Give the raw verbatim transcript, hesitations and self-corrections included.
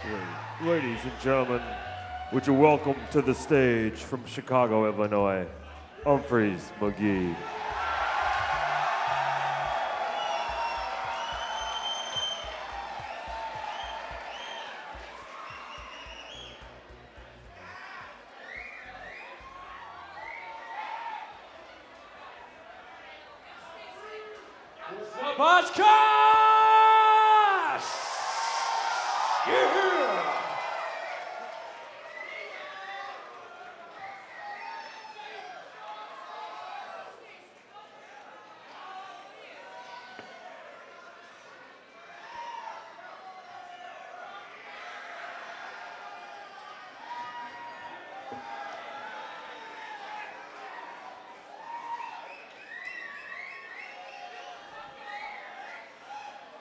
Ladies and gentlemen, would you welcome to the stage from Chicago, Illinois, Humphreys McGee. Podcast!